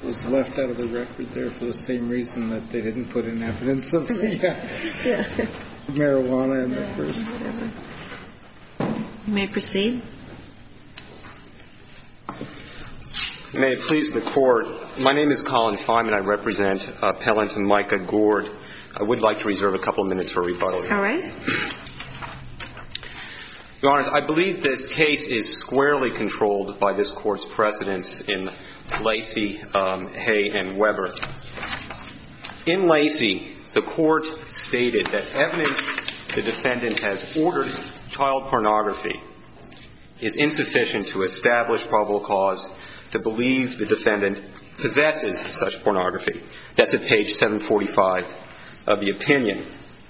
was left out of the record there for the same reason that they didn't put in evidence of marijuana in the first. You may proceed. May it please the Court. My name is Colin Feynman. I represent Appellant Micah Gourd. I would like to reserve a couple of minutes for rebuttal. All right. Your Honors, I believe this case is squarely controlled by this Court's precedents in Lacey, Hay, and Weber. In Lacey, the Court stated that evidence the defendant has ordered child pornography is insufficient to establish probable cause to believe the defendant possesses such pornography. That's at page 745 of the opinion.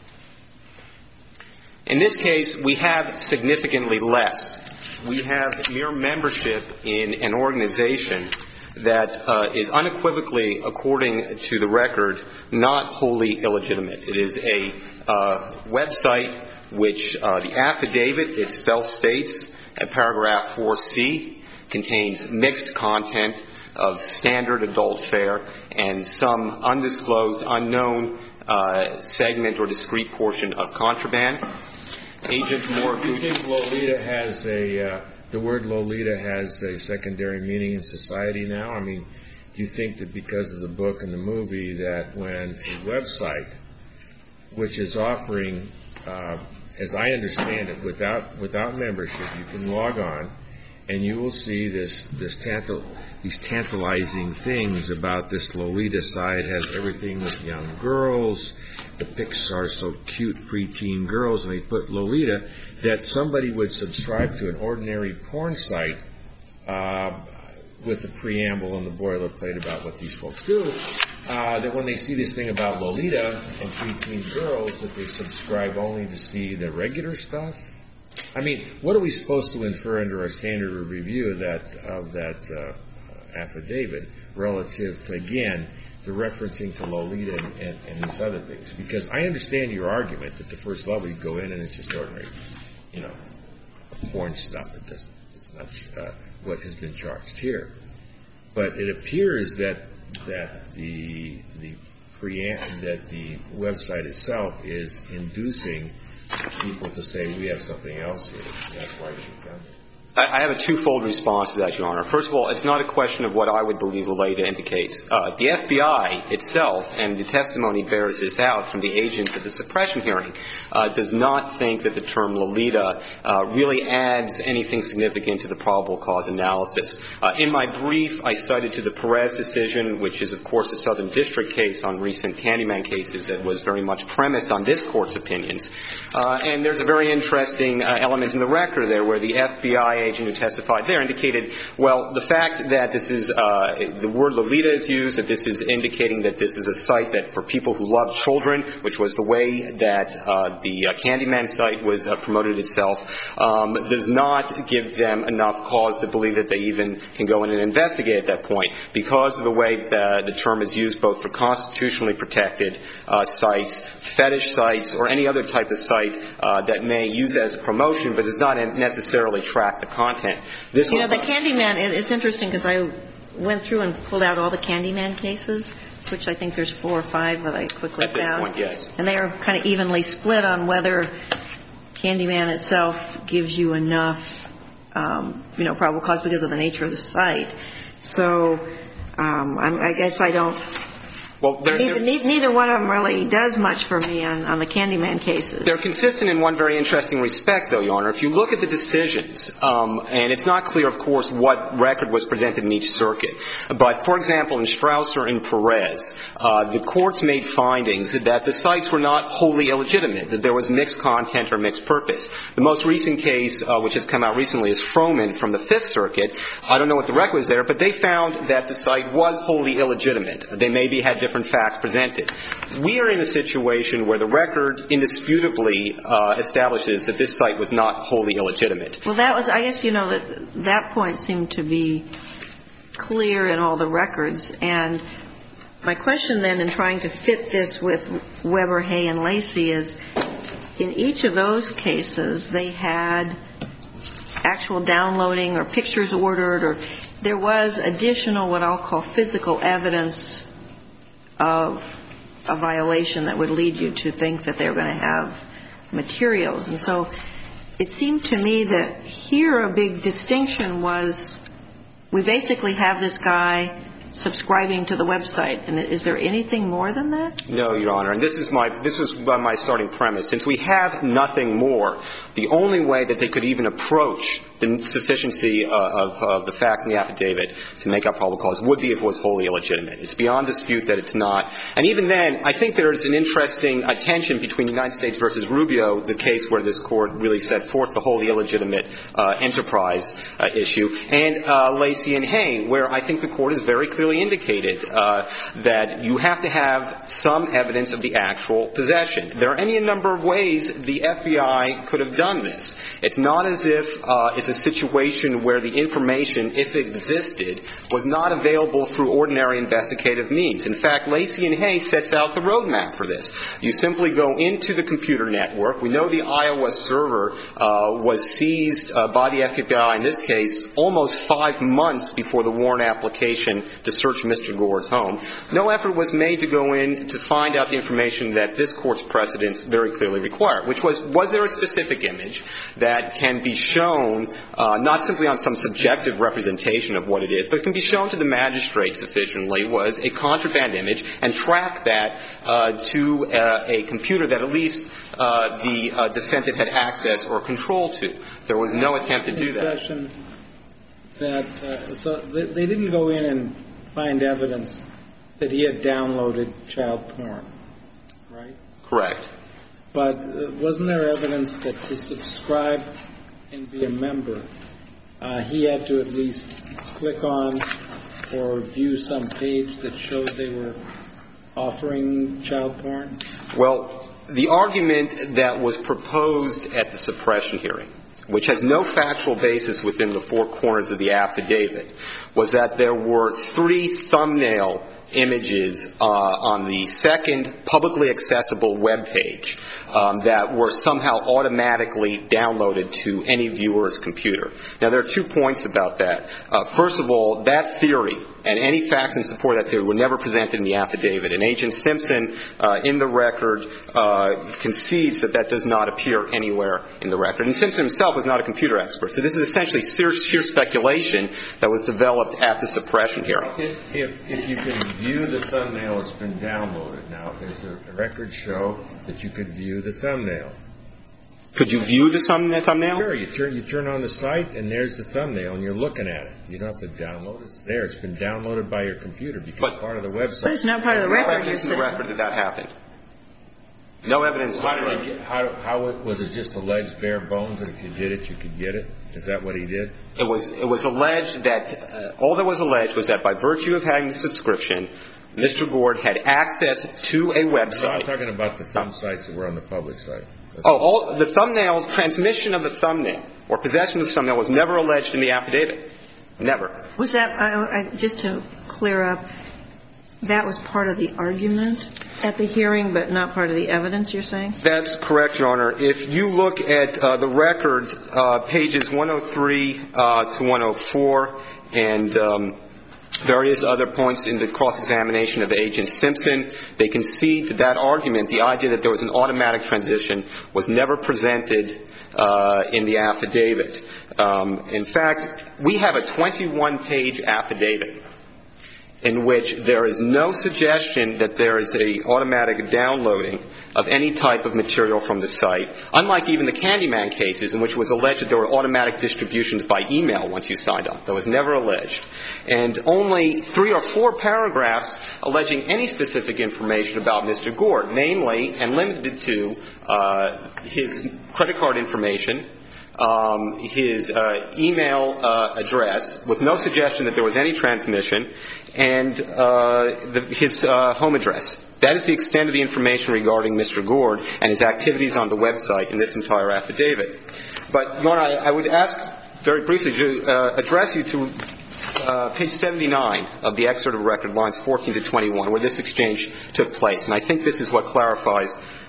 In this case, we have significantly less. We have mere membership in an organization that is unequivocally, according to the record, not wholly illegitimate. It is a website which the affidavit itself states at paragraph 4C contains mixed content of standard adult fare and some undisclosed, unknown segment or discrete portion of contraband. Agent Moore. Do you think Lolita has the word Lolita has a secondary meaning in society now? I mean, do you think that because of the book and the movie that when a website which is offering, as I understand it, without membership, you can log on and you will see these tantalizing things about this Lolita site has everything with young girls. The pics are so cute, preteen girls, and they put Lolita, that somebody would subscribe to an ordinary porn site with the preamble and the boilerplate about what these folks do, that when they see this thing about Lolita and preteen girls, that they subscribe only to see the regular stuff? I mean, what are we supposed to infer under a standard of review of that affidavit relative to, again, the referencing to Lolita and these other things? Because I understand your argument that the first level you go in and it's just ordinary, porn stuff. It's not what has been charged here. But it appears that the website itself is inducing people to say we have something else here. That's why you should come. I have a twofold response to that, Your Honor. First of all, it's not a question of what I would believe Lolita indicates. The FBI itself, and the testimony bears this out from the agent at the suppression hearing, does not think that the term Lolita really adds anything significant to the probable cause analysis. In my brief, I cited to the Perez decision, which is, of course, a Southern District case on recent Candyman cases that was very much premised on this Court's opinions. And there's a very interesting element in the record there where the FBI agent who testified there indicated, well, the fact that this is the word Lolita is used, that this is indicating that this is a site that for people who love children, which was the way that the Candyman site was promoted itself, does not give them enough cause to believe that they even can go in and investigate at that point because of the way the term is used both for constitutionally protected sites, fetish sites, or any other type of site that may use it as a promotion but does not necessarily track the content. The Candyman, it's interesting because I went through and pulled out all the Candyman cases, which I think there's 4 or 5 that I quickly found. At this point, yes. And they are kind of evenly split on whether Candyman itself gives you enough, probable cause because of the nature of the site. So I guess I don't. Well, neither one of them really does much for me on the Candyman cases. They're consistent in one very interesting respect, though, Your Honor. If you look at the decisions, and it's not clear, of course, what record was presented in each circuit, but, for example, in Strausser and Perez, the courts made findings that the sites were not wholly illegitimate, that there was mixed content or mixed purpose. The most recent case, which has come out recently, is Froman from the Fifth Circuit. I don't know what the record was there, but they found that the site was wholly illegitimate. They maybe had different facts presented. We are in a situation where the record indisputably establishes that this site was not wholly illegitimate. Well, that was, I guess, that point seemed to be clear in all the records. And my question then in trying to fit this with Weber, Hay, and Lacey is, in each of those cases, they had actual downloading or pictures ordered or there was additional what I'll call physical evidence of a violation that would lead you to think that they're going to have materials. And so it seemed to me that here a big distinction was we basically have this guy subscribing to the website. And is there anything more than that? No, Your Honor. And this was my starting premise. Since we have nothing more, the only way that they could even approach the sufficiency of the facts in the affidavit to make up probable cause would be if it was wholly illegitimate. It's beyond dispute that it's not. And even then, I think there's an interesting tension between United States versus Rubio, the case where this Court really set forth the wholly illegitimate enterprise issue, and Lacey and Hay, where I think the Court has very clearly indicated that you have to have some evidence of the actual possession. There are any number of ways the FBI could have done this. It's not as if it's a situation where the information, if it existed, was not available through ordinary investigative means. In fact, Lacey and Hay sets out the roadmap for this. You simply go into the computer network. We know the Iowa server was seized by the FBI, in this case, almost 5 months before the warrant application to search Mr. Gore's home. No effort was made to go in to find out the information that this Court's precedents very clearly require, which was there a specific image that can be shown not simply on some subjective representation of what it is, but can be shown to the magistrate sufficiently was a contraband image, and track that to a computer that at least the defendant had access or control to. There was no attempt to do that. So they didn't go in and find evidence that he had downloaded child porn, right? Correct. But wasn't there evidence that to subscribe and be a member, he had to at least click on or view some page that showed they were offering child porn? Well, the argument that was proposed at the suppression hearing, which has no factual basis within the four corners of the affidavit, was that there were 3 thumbnail images on the second publicly accessible web page that were somehow automatically downloaded to any viewer's computer. Now, there are 2 points about that. First of all, that theory and any facts in support of that theory were never presented in the affidavit. And Agent Simpson, in the record, concedes that that does not appear anywhere in the record. And Simpson himself was not a computer expert. So this is essentially sheer speculation that was developed at the suppression hearing. If you can view the thumbnail that's been downloaded, now, does the record show that you could view the thumbnail? Could you view the thumbnail? Sure. You turn on the site, and there's the thumbnail, and you're looking at it. You don't have to download it. It's there. It's been downloaded by your computer because it's part of the website. But it's not part of the record. No evidence in the record that happened. No evidence. How was it just alleged bare bones that if you did it, you could get it? Is that what he did? It was alleged that all that was alleged was that by virtue of having the subscription, Mr. Gord had access to a website. No, I'm talking about the thumb sites that were on the public site. The thumbnail, transmission of the thumbnail or possession of the thumbnail was never alleged in the affidavit. Never. Was that, just to clear up, that was part of the argument at the hearing but not part of the evidence, you're saying? That's correct, Your Honor. If you look at the record, pages 103 to 104 and various other points in the cross-examination of Agent Simpson, they concede to that argument. The idea that there was an automatic transition was never presented in the affidavit. In fact, we have a 21-page affidavit in which there is no suggestion that there is a automatic downloading of any type of material from the site, unlike even the Candyman cases in which it was alleged that there were automatic distributions by email once you signed up. That was never alleged. And only 3 or 4 paragraphs alleging any specific information about Mr. Gord, namely and limited to his credit card information, his email address, with no suggestion that there was any transmission, and his home address. That is the extent of the information regarding Mr. Gord and his activities on the website in this entire affidavit. But, Your Honor, I would ask very briefly to address you to page 79 of the excerpt of record, lines 14 to 21, where this exchange took place. And I think this is what clarifies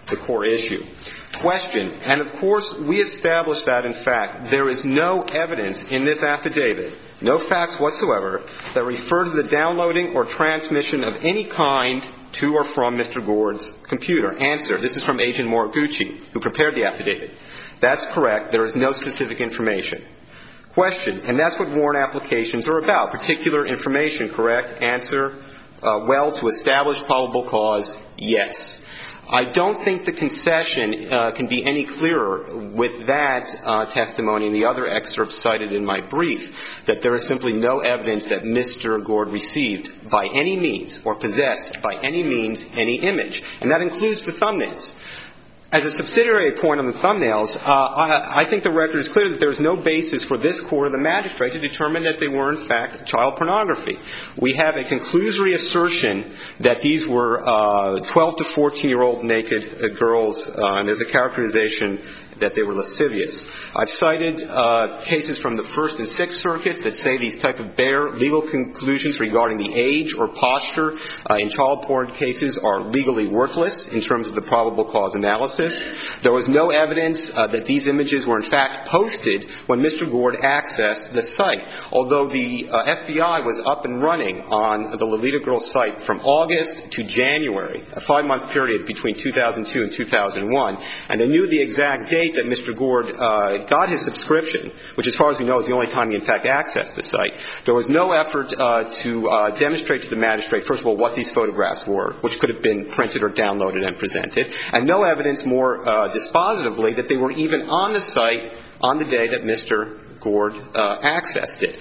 the core issue. Question, and of course we established that, in fact, there is no evidence in this affidavit, no facts whatsoever, that refer to the downloading or transmission of any kind to or from Mr. Gord's computer. Answer, this is from Agent Moriguchi, who prepared the affidavit. That's correct. There is no specific information. Question, and that's what warrant applications are about, particular information, correct? Answer, well, to establish probable cause, yes. I don't think the concession can be any clearer with that testimony and the other excerpts cited in my brief, that there is simply no evidence that Mr. Gord received by any means or possessed by any means any image. And that includes the thumbnails. As a subsidiary point on the thumbnails, I think the record is clear that there is no basis for this court or the magistrate to determine that they were, in fact, child pornography. We have a conclusory assertion that these were 12 to 14-year-old naked girls, and there's a characterization that they were lascivious. I've cited cases from the First and Sixth Circuits that say these type of bare legal conclusions regarding the age or posture in child porn cases are legally worthless in terms of the probable cause analysis. There was no evidence that these images were in fact posted when Mr. Gord accessed the site, although the FBI was up and running on the Lolita Girls site from August to January, a 5-month period between 2002 and 2001, and they knew the exact date that Mr. Gord got his subscription, which as far as we know is the only time he in fact accessed the site. There was no effort to demonstrate to the magistrate, first of all, what these photographs were, which could have been printed or downloaded and presented, and no evidence more dispositively that they were even on the site on the day that Mr. Gord accessed it.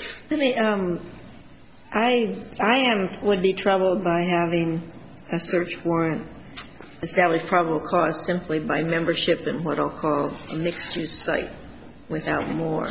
Would be troubled by having a search warrant establish probable cause simply by membership in what I'll call a mixed-use site without more.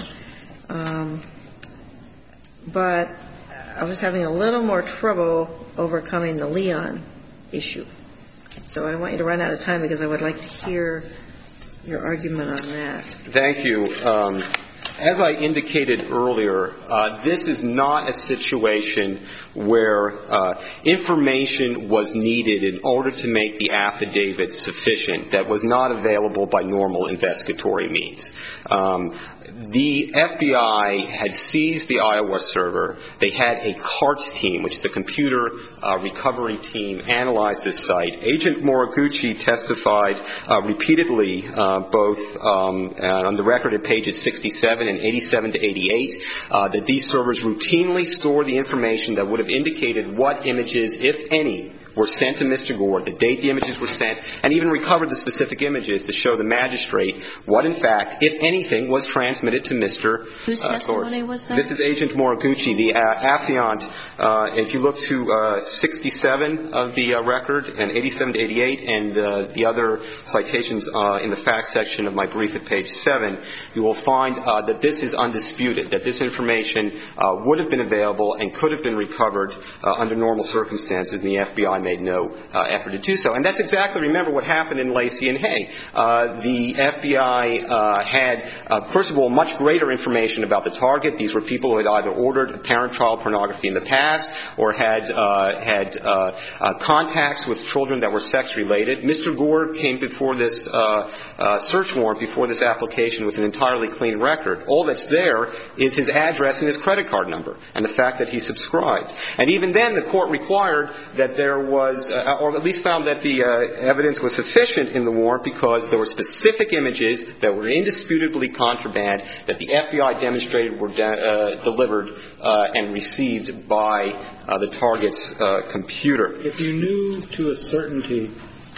But I was having a little more trouble overcoming the Leon issue. So I want you to run out of time because I would like to hear your argument on that. Thank you. As I indicated earlier, this is not a situation where information was needed in order to make the affidavit sufficient that was not available by normal investigatory means. The FBI had seized the Iowa server. They had a CART team, which is a computer recovery team, analyze this site. Agent Moriguchi testified repeatedly, both on the record at pages 67 and 87 to 88, that these servers routinely store the information that would have indicated what images, if any, were sent to Mr. Gord, the date the images were sent, and even recovered the specific images to show the magistrate what, in fact, if anything, was transmitted to Mr. Gord. Whose testimony was that? This is Agent Moriguchi, the affiant. If you look to 67 of the record and 87 to 88 and the other citations in the fact section of my brief at page 7, you will find that this is undisputed, that this information would have been available and could have been recovered under normal circumstances, and the FBI made no effort to do so. And that's exactly, remember, what happened in Lacey and Hay. The FBI had, first of all, much greater information about the target. These were people who had either ordered apparent child pornography in the past or had contacts with children that were sex-related. Mr. Gord came before this search warrant, before this application, with an entirely clean record. All that's there is his address and his credit card number and the fact that he subscribed. And even then, the court required that there was, or at least found that the evidence was sufficient in the warrant because there were specific images that were indisputably contraband that the FBI demonstrated were delivered and received by the target's computer. If you knew to a certainty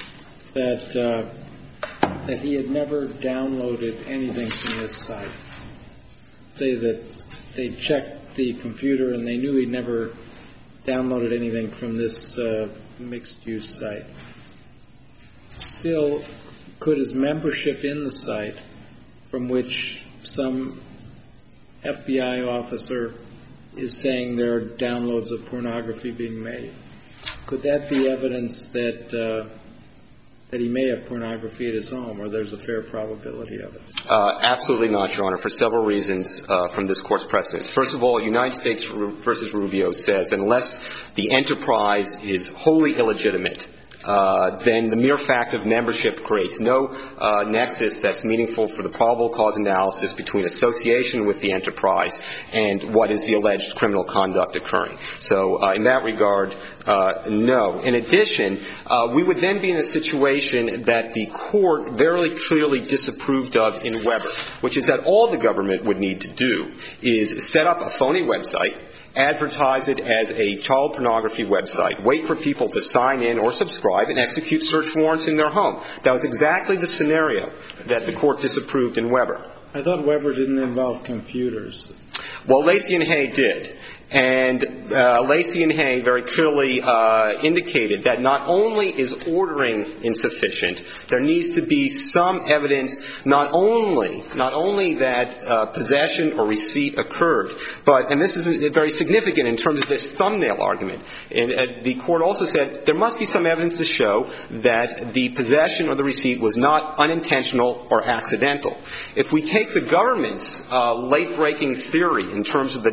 that he had never downloaded anything from this site, say that they checked the computer and they knew he'd never downloaded anything from this mixed-use site, still, could his membership in the site, from which some FBI officer is saying there are downloads of pornography being made, could that be evidence that he may have pornography at his home, or there's a fair probability of it? Absolutely not, Your Honor, for several reasons from this Court's precedents. First of all, United States v. Rubio says unless the enterprise is wholly illegitimate, then the mere fact of membership creates no nexus that's meaningful for the probable cause analysis between association with the enterprise and what is the alleged criminal conduct occurring. So in that regard, no. In addition, we would then be in a situation that the court very clearly disapproved of in Weber, which is that all the government would need to do is set up a phony website, advertise it as a child pornography website, wait for people to sign in or subscribe, and execute search warrants in their home. That was exactly the scenario that the court disapproved in Weber. I thought Weber didn't involve computers. Well, Lacey and Hay did. And Lacey and Hay very clearly indicated that not only is ordering insufficient, there needs to be some evidence not only that possession or receipt occurred, but, and this is very significant in terms of this thumbnail argument, and the court also said there must be some evidence to show that the possession or the receipt was not unintentional or accidental. If we take the government's late-breaking theory in terms of the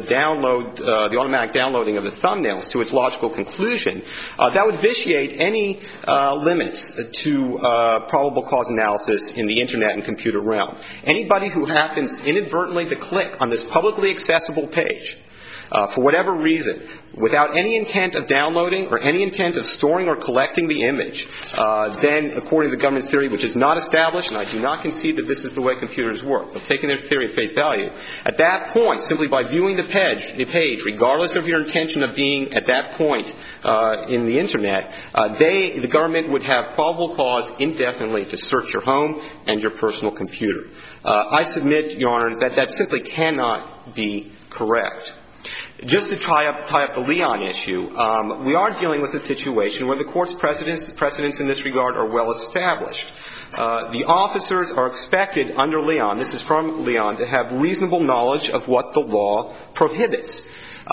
the automatic downloading of the thumbnails to its logical conclusion, that would vitiate any limits to probable cause analysis in the Internet and computer realm. Anybody who happens inadvertently to click on this publicly accessible page, for whatever reason, without any intent of downloading or any intent of storing or collecting the image, then, according to the government's theory, which is not established, and I do not concede that this is the way computers work, but taking their theory at face value, at that point, simply by viewing the page, regardless of your intention of being at that point in the Internet, the government would have probable cause indefinitely to search your home and your personal computer. I submit, Your Honor, that that simply cannot be correct. Just to tie up the Leon issue, we are dealing with a situation where the court's precedents in this regard are well established. The officers are expected under Leon, this is from Leon, to have reasonable knowledge of what the law prohibits.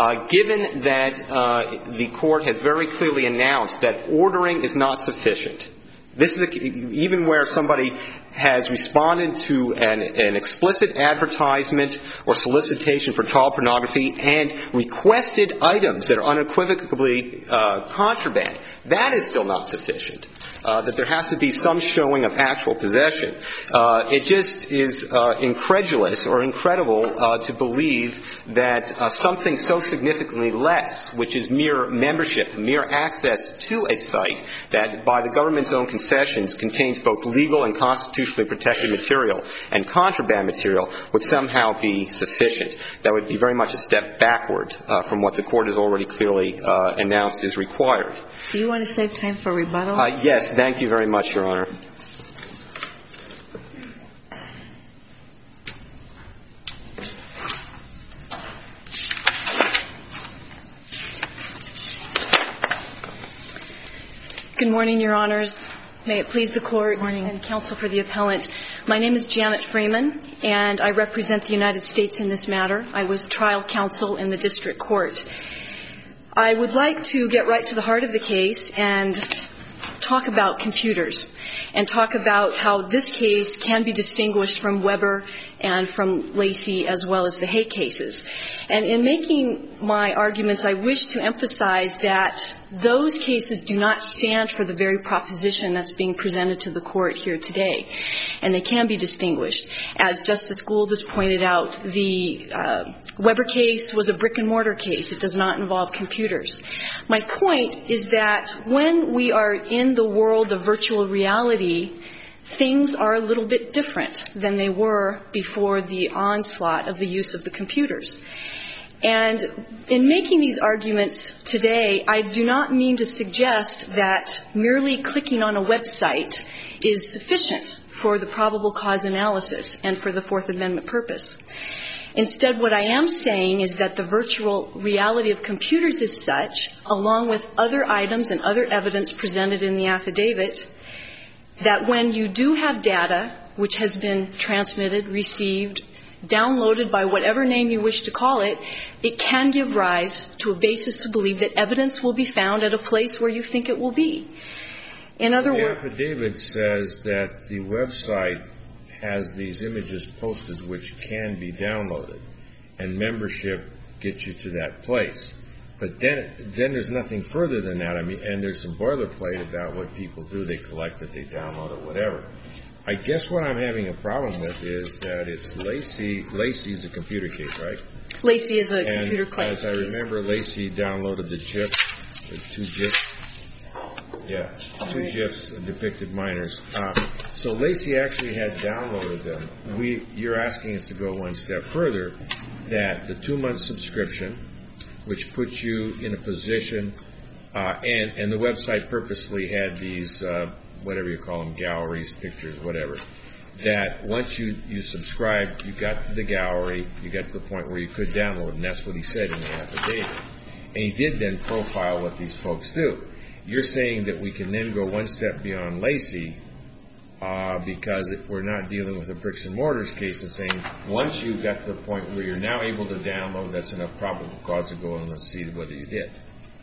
Given that the court has very clearly announced that ordering is not sufficient, this is even where somebody has responded to an explicit advertisement or solicitation for child pornography and requested items that are unequivocally contraband, that is still not sufficient. That there has to be some showing of actual possession. It just is incredulous or incredible to believe that something so significantly less, which is mere membership, mere access to a site that by the government's own concessions contains both legal and constitutionally protected material and contraband material, would somehow be sufficient. That would be very much a step backward from what the court has already clearly announced is required. Do you want to save time for rebuttal? Yes, thank you very much, Your Honor. Good morning, Your Honors. May it please the Court and counsel for the appellant. My name is Janet Freeman, and I represent the United States in this matter. I was trial counsel in the district court. I would like to get right to the heart of the case and talk about computers and talk about how this case can be distinguished from Weber and from Lacey as well as the Hay cases. And in making my arguments, I wish to emphasize that those cases do not stand for the very proposition that's being presented to the court here today, and they can be distinguished. As Justice Gould has pointed out, the Weber case was a brick-and-mortar case. It does not involve computers. My point is that when we are in the world of virtual reality, things are a little bit different than they were before the onslaught of the use of the computers. And in making these arguments today, I do not mean to suggest that merely clicking on a website is sufficient for the probable cause analysis and for the Fourth Amendment purpose. Instead, what I am saying is that the virtual reality of computers is such, along with other items and other evidence presented in the affidavit, that when you do have data which has been transmitted, received, downloaded by whatever name you wish to call it, it can give rise to a basis to believe that evidence will be found at a place where you think it will be. In other words, the affidavit says that the website has these images posted which can be downloaded, and membership gets you to that place. But then there's nothing further than that. I mean, and there's some boilerplate about what people do. They collect it, they download it, whatever. I guess what I'm having a problem with is that it's Lacey. Lacey's a computer case, right? Lacey is a computer case. As I remember, Lacey downloaded the GIF, the 2 GIFs. Yeah, 2 GIFs depicted minors. So Lacey actually had downloaded them. You're asking us to go one step further, that the 2-month subscription, which puts you in a position, and the website purposely had these, whatever you call them, galleries, pictures, whatever, that once you subscribed, you got to the gallery, you got to the point where you could download, and that's what he said in the affidavit. And he did then profile what these folks do. You're saying that we can then go one step beyond Lacey because we're not dealing with a bricks and mortars case and saying once you got to the point where you're now able to download, that's enough probable cause to go and let's see whether you did.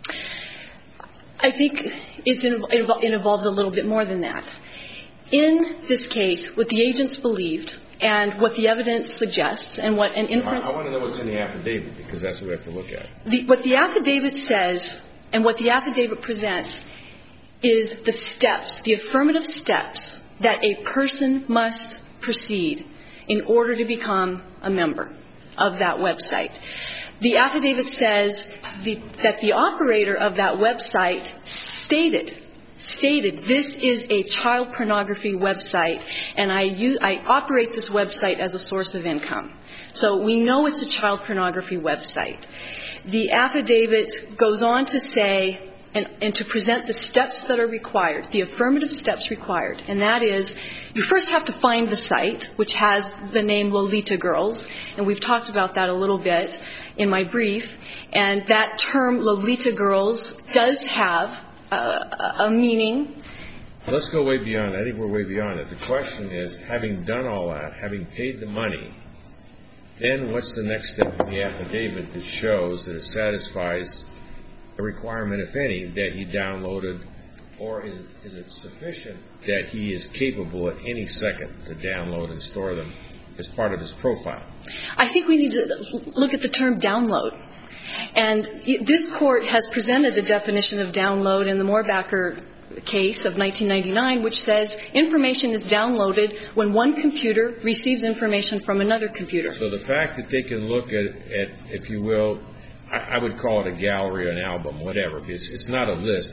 I think it involves a little bit more than that. In this case, what the agents believed and what the evidence suggests and what an inference... I want to know what's in the affidavit because that's what we have to look at. What the affidavit says and what the affidavit presents is the steps, the affirmative steps that a person must proceed in order to become a member of that website. The affidavit says that the operator of that website stated this is a child pornography website and I operate this website as a source of income. So we know it's a child pornography website. The affidavit goes on to say and to present the steps that are required, the affirmative steps required, and that is you first have to find the site, which has the name Lolita Girls, and we've talked about that a little bit in my brief, and that term Lolita Girls does have a meaning. Let's go way beyond. I think we're way beyond it. The question is, having done all that, having paid the money, then what's the next step in the affidavit that shows that it satisfies a requirement, if any, that he downloaded, or is it sufficient that he is capable at any second to download and store them as part of his profile? I think we need to look at the term download. And this Court has presented a definition of download in the Moorbacher case of 1999, which says information is downloaded when one computer receives information from another computer. So the fact that they can look at if you will, I would call it a gallery, an album, whatever. It's not a list.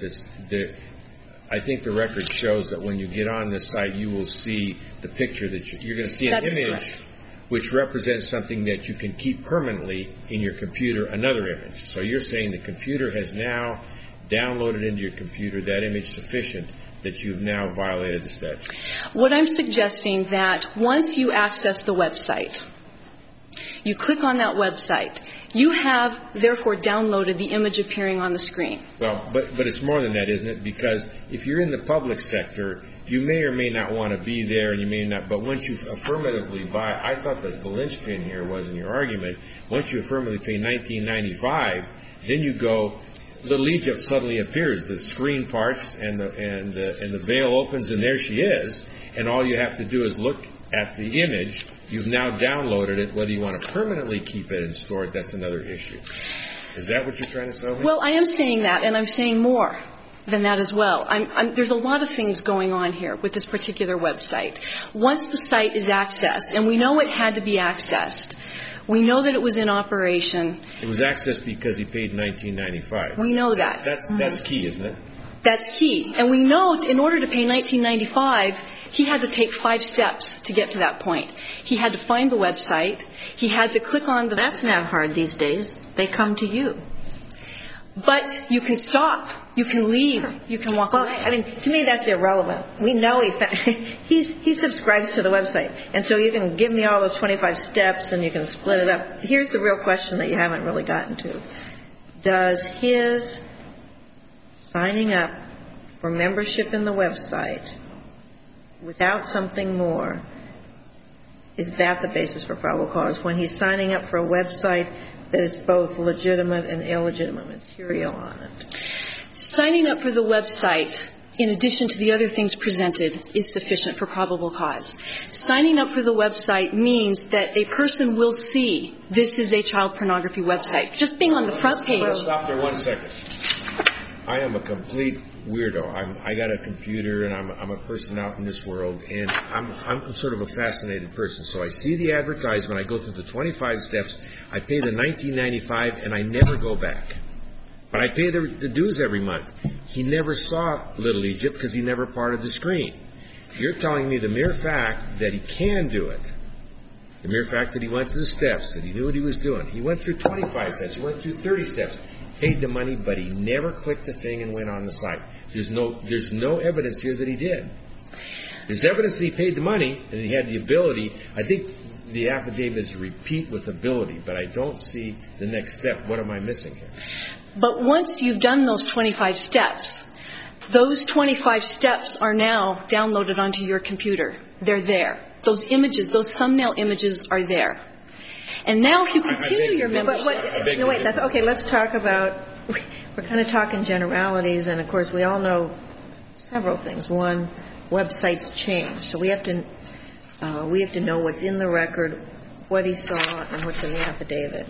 I think the record shows that when you get on this site, you will see the picture that you're going to see an That's image correct. Which represents something that you can keep permanently in your computer, another image. So you're saying the computer has now downloaded into your computer that image sufficient that you've now violated the statute. What I'm suggesting that once you access the website, you click on that website, you have, therefore, downloaded the image appearing on the screen. Well, but it's more than that, isn't it? Because if you're in the public sector, you may or may not want to be there, and you may not. But once you affirmatively buy, I thought that the linchpin here was in your argument. Once you affirmatively pay $19.95, then you go. Little Egypt suddenly appears. The screen parts and the veil opens, and there she is. And all you have to do is look at the image. You've now downloaded it. Whether you want to permanently keep it and store it, that's another issue. Is that what you're trying to tell me? Well, I am saying that, and I'm saying more than that as well. There's a lot of things going on here with this particular website. Once the site is accessed, and we know it had to be accessed, we know that it was in operation. It was accessed because he paid $19.95. We know that. That's key, isn't it? That's key. And we know in order to pay $19.95, he had to take 5 steps to get to that point. He had to find the website. He had to click on the... That's not hard these days. They come to you. But you can stop. You can leave. You can walk away. I mean, to me, that's irrelevant. We know he subscribes to the website. And so you can give me all those 25 steps and you can split it up. Here's the real question that you haven't really gotten to. Does his signing up for membership in the website without something more, is that the basis for probable cause? When he's signing up for a website that is both legitimate and illegitimate material on it. Signing up for the website in addition to the other things presented, is sufficient for probable cause. Signing up for the website means that a person will see this is a child pornography website. Just being on the front page. Stop there 1 second. I am a complete weirdo. I got a computer, and I'm a person out in this world, and I'm sort of a fascinated person. So I see the advertisement, I go through the 25 steps, I pay the $19.95, and I never go back. But I pay the dues every month. He never saw Little Egypt because he never parted the screen. You're telling me the mere fact that he can do it, the mere fact that he went through the steps, that he knew what he was doing. He went through 25 steps, he went through 30 steps, paid the money, but he never clicked the thing and went on the site. There's no evidence here that he did. There's evidence that he paid the money and he had the ability. I think the affidavits repeat with ability, but I don't see the next step. What am I missing here? But once you've done those 25 steps, those 25 steps are now downloaded onto your computer. They're there. Those images, those thumbnail images are there. And now if you continue your membership. Okay, let's talk about, we're kind of talking generalities, and of course we all know several things. One, websites change. So we have to know what's in the record, what he saw, and what's in the affidavit.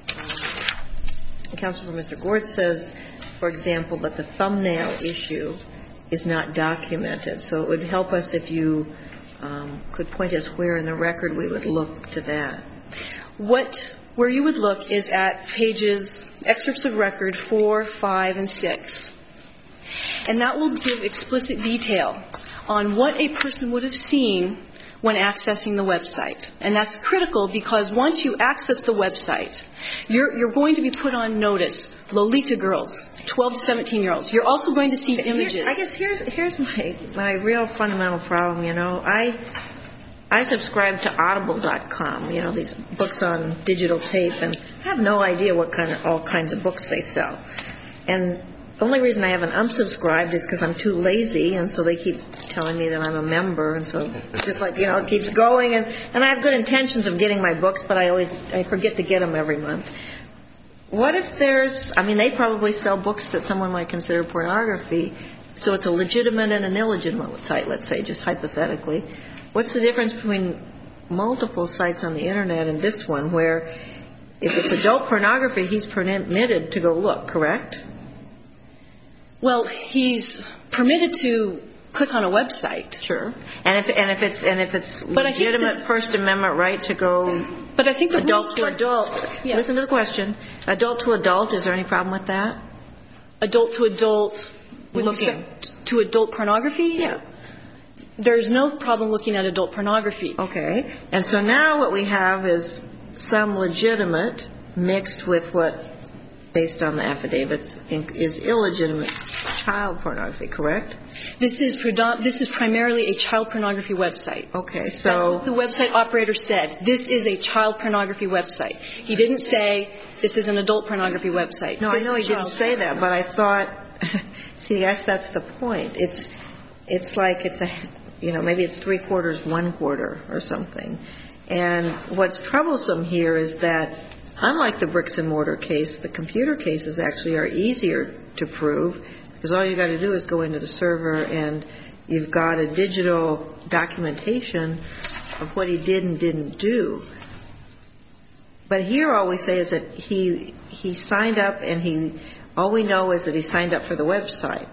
Counsel for Mr. Gord says, for example, that the thumbnail issue is not documented. So it would help us if you could point us where in the record we would look to that. Where you would look is at pages, excerpts of record 4, 5, and 6. And that will give explicit detail on what a person would have seen when accessing the website. And that's critical because once you access the website, you're going to be put on notice. Lolita girls, 12 to 17-year-olds. You're also going to see images. I guess here's my real fundamental problem, you know. I subscribe to Audible.com, you know, these books on digital tape, and I have no idea what all kinds of books they sell. And the only reason I haven't unsubscribed is because I'm too lazy, and so they keep telling me that I'm a member, and so it's just like, you know, it keeps going. And I have good intentions of getting my books, but I forget to get them every month. What if they probably sell books that someone might consider pornography, so it's a legitimate and an illegitimate site, let's say, just hypothetically. What's the difference between multiple sites on the Internet and this one, where if it's adult pornography, he's permitted to go look, correct? Well, he's permitted to click on a website. Sure. And if it's legitimate First Amendment right to go adult to adult, yeah. Listen to the question. Adult to adult, is there any problem with that? Adult to adult, looking to adult pornography? Yeah. There's no problem looking at adult pornography. Okay. And so now what we have is some legitimate mixed with what, based on the affidavits, is illegitimate child pornography, correct? This is primarily a child pornography website. Okay, so that's what the website operator said. This is a child pornography website. He didn't say this is an adult pornography website. No, I know he didn't say that, but I thought, see, that's the point. It's like maybe it's 3/4, 1/4 or something. And what's troublesome here is that, unlike the bricks and mortar case, the computer cases actually are easier to prove because all you got to do is go into the server and you've got a digital documentation of what he did and didn't do. But here all we say is that he signed up, and all we know is that he signed up for the website.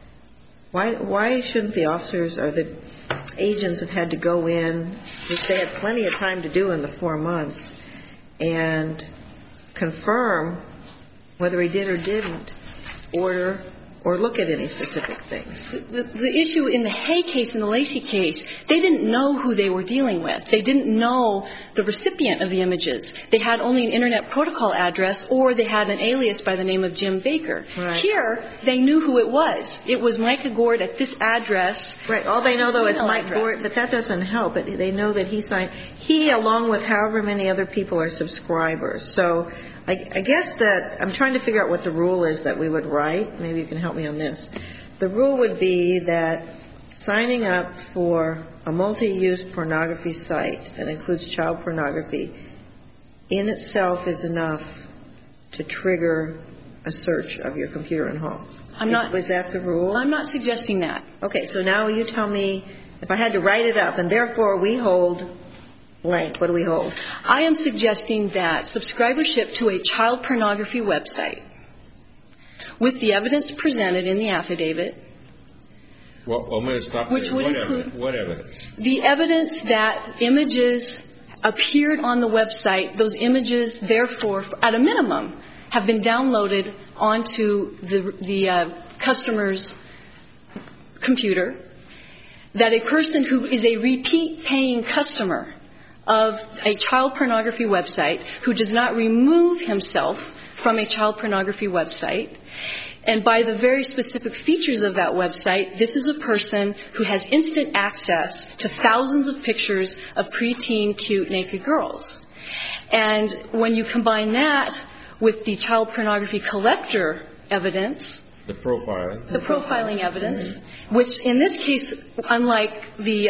Why shouldn't the officers or the agents have had to go in, which they had plenty of time to do in the 4 months, and confirm whether he did or didn't order or look at any specific things? The issue in the Hay case and the Lacey case, they didn't know who they were dealing with. They didn't know the recipient of the images. They had only an Internet protocol address, or they had an alias by the name of Jim Baker. Right. Here, they knew who it was. It was Micah Gord at this address. Right. All they know, though, is Mike Gord, but that doesn't help. They know that he signed. He, along with however many other people, are subscribers. So I guess that I'm trying to figure out what the rule is that we would write. Maybe you can help me on this. The rule would be that signing up for a multi-use pornography site that includes child pornography in itself is enough to trigger a search of your computer and home. Was that the rule? I'm not suggesting that. Okay, so now you tell me, if I had to write it up, and therefore we hold blank, what do we hold? I am suggesting that subscribership to a child pornography website, with the evidence presented in the affidavit. Well, I'm going to stop there. Which would include what evidence? The evidence that images appeared on the website, those images, therefore, at a minimum, have been downloaded onto the customer's computer, that a person who is a repeat paying customer of a child pornography website, who does not remove himself from a child pornography website, and by the very specific features of that website, this is a person who has instant access to thousands of pictures of preteen, cute, naked girls. And when you combine that with the child pornography collector evidence, the profiling evidence, which in this case, unlike the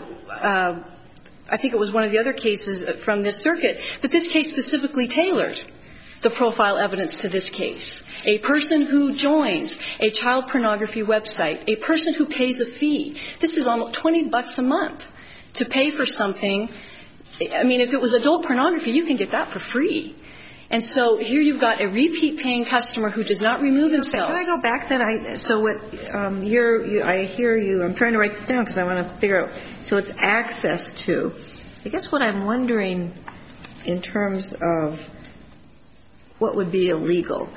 I think it was one of the other cases from this circuit, but this case specifically tailored the profile evidence to this case. A person who joins a child pornography website, a person who pays a fee. This is almost $20 a month to pay for something. I mean, if it was adult pornography, you can get that for free. And so here you've got a repeat paying customer who does not remove himself. Can I go back then? I hear you. I'm trying to write this down because I want to figure out. So it's access to. I guess what I'm wondering in terms of what would be illegal.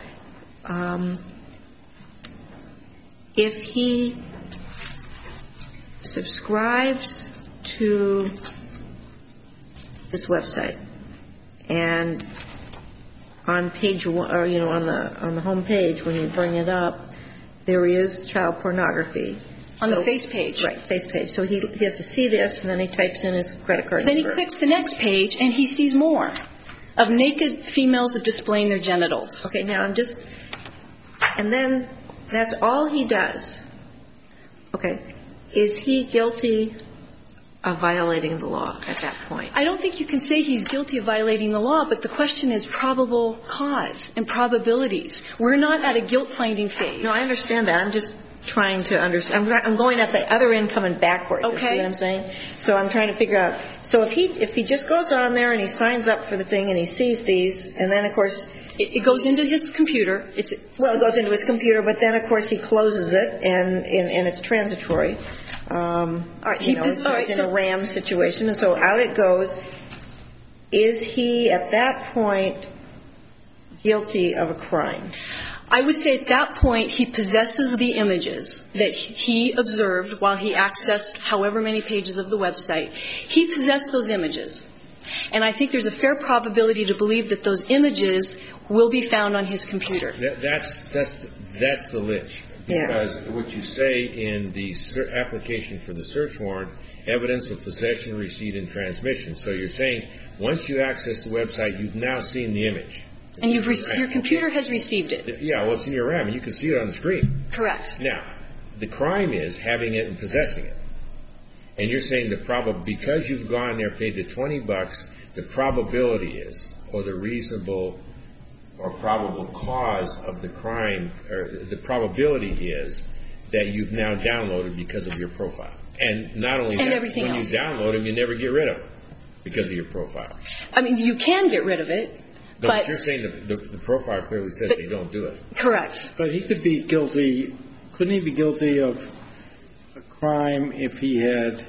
If he subscribes to this website and on page one, or on the home page when you bring it up, there is child pornography on the face page. Right, face page. So he has to see this, and then he types in his credit card number. Then he clicks the next page, and he sees more of naked females displaying their genitals. Okay, now and then that's all he does. Okay. Is he guilty of violating the law at that point? I don't think you can say he's guilty of violating the law, but the question is probable cause and probabilities. We're not at a guilt-finding phase. No, I understand that. I'm just trying to understand. I'm going at the other end coming backwards. Okay. You see what I'm saying? So I'm trying to figure out. So if he just goes on there and he signs up for the thing and he sees these, and then, of course, it goes into his computer. It goes into his computer, but then, of course, he closes it, and it's transitory. All right, it's in a RAM situation, and so out it goes. Is he, at that point, guilty of a crime? I would say at that point he possesses the images that he observed while he accessed however many pages of the website. He possessed those images. And I think there's a fair probability to believe that those images will be found on his computer. That's the lich. Because what you say in the application for the search warrant, evidence of possession, receipt, and transmission. So you're saying once you access the website, you've now seen the image. And your computer has received it. Yeah, well, it's in your RAM, and you can see it on the screen. Correct. Now, the crime is having it and possessing it. And you're saying because you've gone there, paid the $20, the probability is, or the reasonable or probable cause of the crime, or the probability is that you've now downloaded because of your profile. And not only that, when you download them, you never get rid of them because of your profile. I mean, you can get rid of it. No, but you're saying the profile clearly says they don't do it. Correct. But he could be guilty. Couldn't he be guilty of a crime if he had?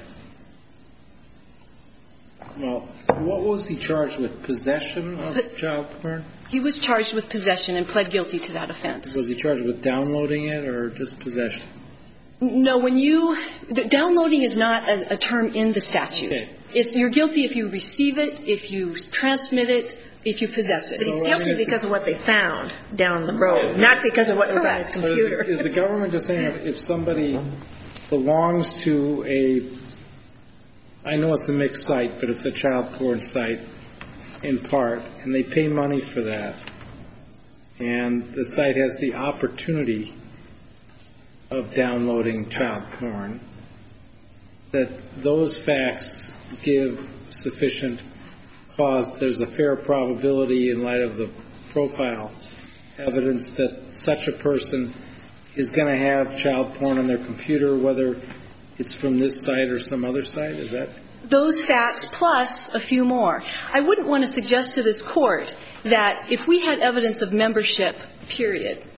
Well, what was he charged with? Possession of child porn? He was charged with possession and pled guilty to that offense. Was he charged with downloading it or just possession? No, downloading is not a term in the statute. Okay. You're guilty if you receive it, if you transmit it, if you possess it. But he's guilty because of what they found down the road, not because of what was on his computer. So is the government just saying if somebody belongs to I know it's a mixed site, but it's a child porn site in part, and they pay money for that, and the site has the opportunity of downloading child porn, that those facts give sufficient cause, there's a fair probability in light of the profile evidence that such a person is going to have child porn on their computer, whether it's from this site or some other site? Is that? Those facts plus a few more. I wouldn't want to suggest to this Court that if we had evidence of membership, period,